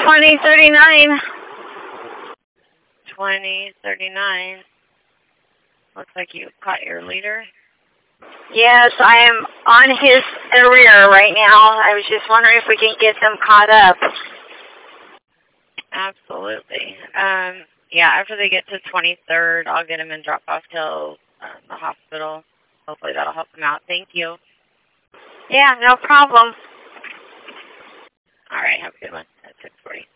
2039. 2039. Looks like you caught your leader. Yes, I am on his rear right now. I was just wondering if we can get them caught up. Absolutely. Yeah, after they get to 23rd, I'll get them and drop off till the hospital. Hopefully that'll help them out. Thank you. Yeah, no problem. All right, have a good one at 6:40.